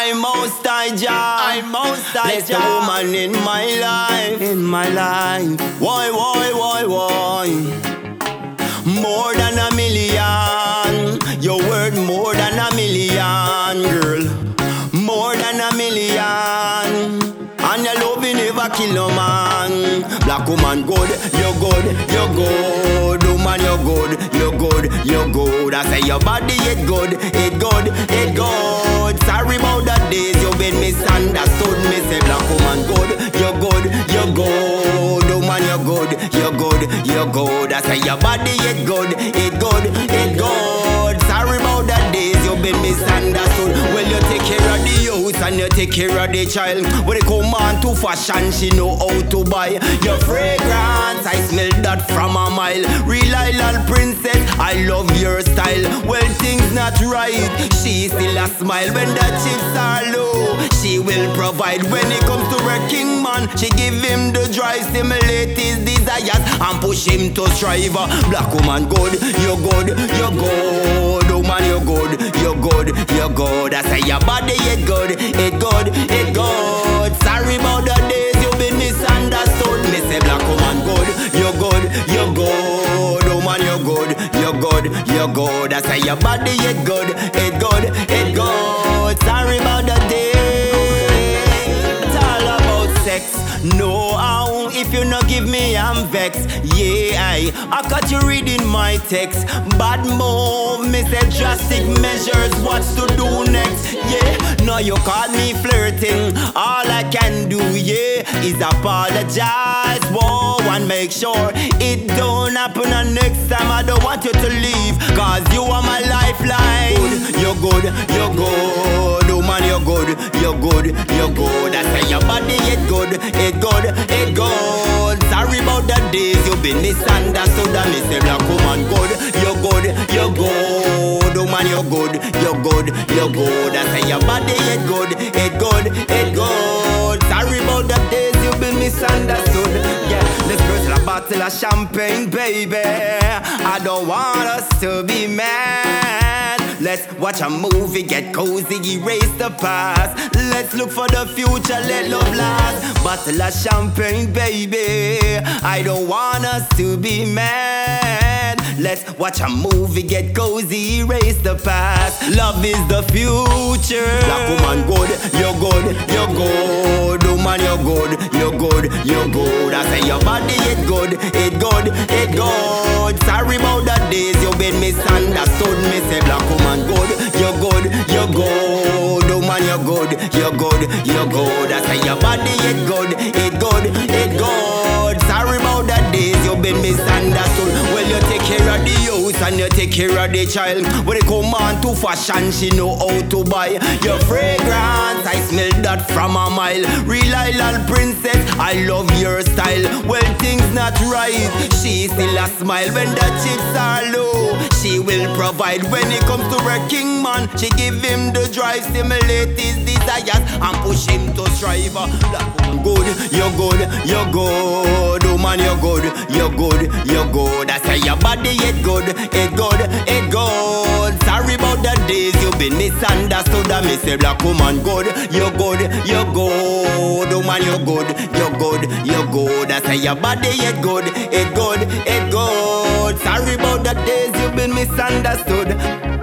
I'm most Jah. Bless the woman in my life. Why? More than a million. You're worth more than a million, girl. More than a million. And your love will never kill no man. Black woman good, you're good, you're good. Woman you're good, you're good, you're good. I say your body it good, it good, it good. Sorry about the days you've been misunderstood. Me say black woman good, you're good, you're good. Woman you're good, you're good, you're good. I say your body it good, it good, it good. Sorry about the days you've been misunderstood. Well you take care of the house and you take care of the child. When they come on to fashion, she know how to buy your fragrance. I smell that from a mile. Real island princess, I love your style. Well, things not right, she still a smile. When the chips are low, she will provide. When it comes to her king man, she give him the drive, stimulate his desires and push him to strive. Black woman good, you're good, you're good. Woman you're good, you're good, you're good. I say your body it good, it good, it good. Sorry about the days you've been misunderstood. Me say black woman good, you're good, you're good. Woman you're good, you're good, you're good. I say your body it good, it good, it good. Sorry about the days. It's all about sex. No how, if you no give me I'm vexed. Yeah, I got you reading my text. Bad move, me say drastic measures, what's to do next? Yeah, now you call me flirting. All I can do, yeah, is apologize. Whoa, and make sure it don't happen. And next time I don't want you to leave, cause you are my lifeline. You're good, you're good. Woman, you're good, you're good, you're good. I say your body it good, it good, it good. Sorry about the days you've been misunderstood. I me say black woman good, you're good, you're good. Woman, you're good, you're good, you're good. I say your body it good, it good, it good. Sorry about the days you've been misunderstood. Yeah, let's burst a bottle of champagne, baby. I don't want us to be mad. Let's watch a movie, get cozy, erase the past. Let's look for the future, let love last. Bottle of champagne, baby. I don't want us to be mad. Let's watch a movie, get cozy, erase the past. Love is the future. Black woman good, you're good, you're good. Woman you're good, you're good, you're good. I say your body it good, it good, it good. Sorry about the days you've been misunderstood. Me say black woman good, you're good, you're good. Woman you're good, you're good, you're good. I say your body it good, it good, it good. Sorry about the days you've been misunderstood. Well you take care of the house and you take care of the child. When they come on to fashion, she know how to buy your fragrance. I smell that from a mile. Real island princess, I love your style. Well things not right, she still a smile. When the chips are low, she will provide. When it comes to her king man, she give him the drive, stimulate his desires and push him to strive. Black woman good, you're good, you're good. Woman you're good, you're good, you're good. I say your body it good, it good, it good. Sorry about the days you've been misunderstood. I me say black woman good, you're good, you're good. Woman you're good, you're good, you're good. I say your body it good, it good, it good. Sorry about the days you've been misunderstood.